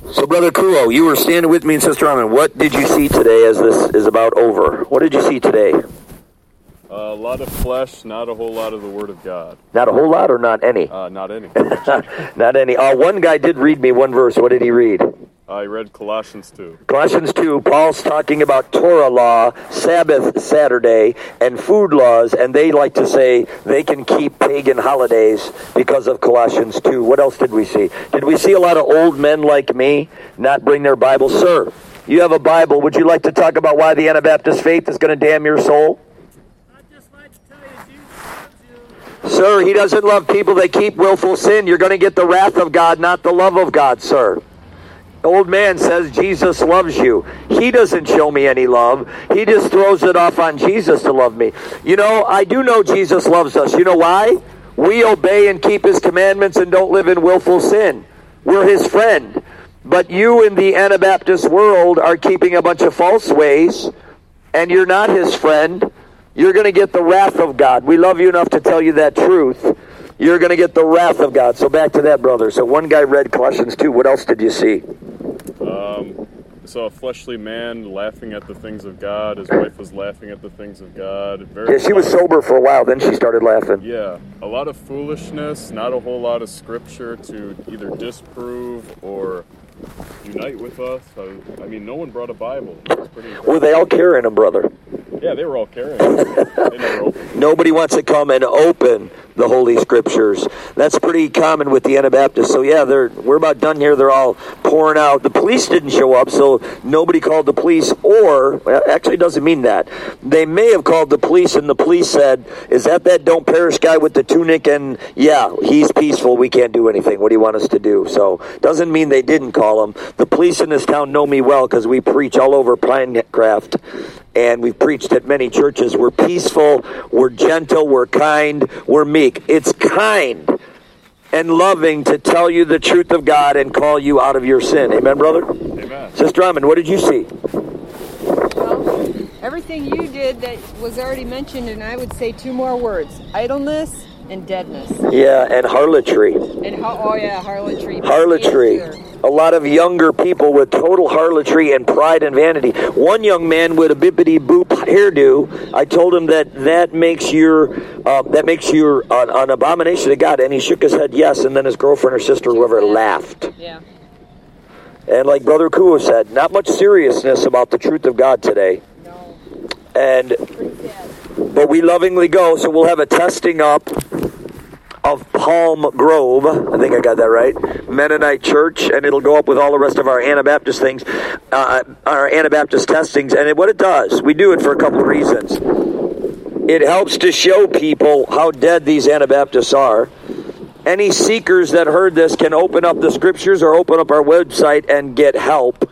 So, Brother Kuo, you were standing with me and Sister Armin. What did you see today as this is about over? What did you see today? A lot of flesh, not a whole lot of the Word of God. Not a whole lot or not any? Not any. Not any. One guy did read me one verse. What did he read? I read Colossians 2. Colossians 2, Paul's talking about Torah law, Sabbath, Saturday, and food laws, and they like to say they can keep pagan holidays because of Colossians 2. What else did we see? Did we see a lot of old men like me not bring their Bible? Sir, you have a Bible. Would you like to talk about why the Anabaptist faith is going to damn your soul? I'd just like to tell you, Jesus loves you. Sir, he doesn't love people that keep willful sin. You're going to get the wrath of God, not the love of God, sir. Old man says Jesus loves you. He doesn't show me any love. He just throws it off on Jesus to love me. You know, I do know Jesus loves us. You know why? We obey and keep his commandments and don't live in willful sin. We're his friend. But you in the Anabaptist world are keeping a bunch of false ways, and you're not his friend. You're going to get the wrath of God. We love you enough to tell you that truth. You're going to get the wrath of God. So back to that, brother. So one guy read Colossians 2. What else did you see? I saw a fleshly man laughing at the things of God. His wife was laughing at the things of God. Yeah, she was sober for a while. Then she started laughing. Yeah, a lot of foolishness, not a whole lot of scripture to either disprove or unite with us. I mean, no one brought a Bible. Were they all carrying them, brother? Yeah, they were all carrying it. They never opened. Nobody wants to come and open the Holy Scriptures. That's pretty common with the Anabaptists. So yeah, we're about done here. They're all pouring out. The police didn't show up, so nobody called the police. Or, actually, it doesn't mean that. They may have called the police, and the police said, "Is that don't perish guy with the tunic?" And yeah, he's peaceful. We can't do anything. What do you want us to do? So doesn't mean they didn't call him. The police in this town know me well because we preach all over Pinecraft. And we've preached at many churches. We're peaceful, we're gentle, we're kind, we're meek. It's kind and loving to tell you the truth of God and call you out of your sin. Amen, brother? Amen. Sister Armin, what did you see? Well, everything you did that was already mentioned, and I would say two more words: idleness and deadness. Yeah, and harlotry. And harlotry. Harlotry. A lot of younger people with total harlotry and pride and vanity. One young man with a bippity-boop hairdo, I told him that makes you an abomination to God, and he shook his head yes, and then his girlfriend or sister, whoever, laughed. Yeah. And like Brother Kuo said, not much seriousness about the truth of God today. No. And but we lovingly go, so we'll have a testing up of Palm Grove, I think I got that right, Mennonite Church, and it'll go up with all the rest of our Anabaptist things, our Anabaptist testings. And what it does, we do it for a couple of reasons. It helps to show people how dead these Anabaptists are. Any seekers that heard this can open up the scriptures or open up our website and get help.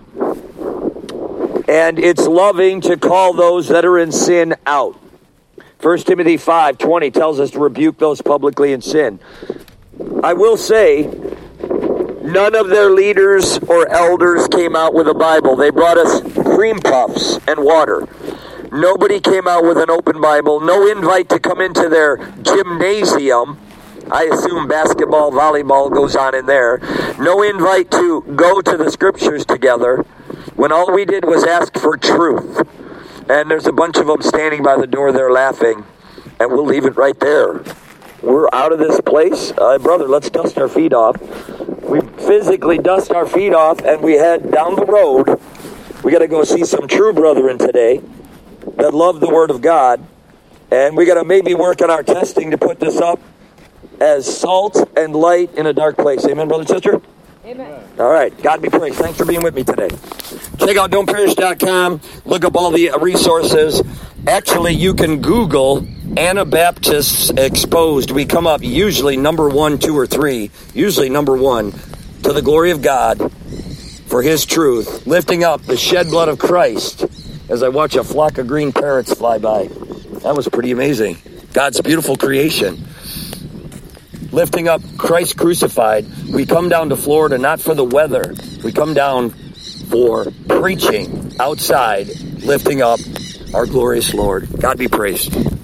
And it's loving to call those that are in sin out. 1 Timothy 5:20 tells us to rebuke those publicly in sin. I will say, none of their leaders or elders came out with a Bible. They brought us cream puffs and water. Nobody came out with an open Bible. No invite to come into their gymnasium. I assume basketball, volleyball goes on in there. No invite to go to the scriptures together, when all we did was ask for truth. And there's a bunch of them standing by the door there laughing. And we'll leave it right there. We're out of this place. Brother, let's dust our feet off. We physically dust our feet off and we head down the road. We got to go see some true brethren today that love the Word of God. And we got to maybe work on our testing to put this up as salt and light in a dark place. Amen, brother and sister? Amen. All right. God be praised. Thanks for being with me today. Check out don'tperish.com. Look up all the resources. Actually, you can Google Anabaptists Exposed. We come up usually number 1, 2, or 3. Usually number 1. To the glory of God for His truth. Lifting up the shed blood of Christ as I watch a flock of green parrots fly by. That was pretty amazing. God's beautiful creation. Lifting up Christ crucified. We come down to Florida not for the weather. We come down for preaching outside, lifting up our glorious Lord. God be praised.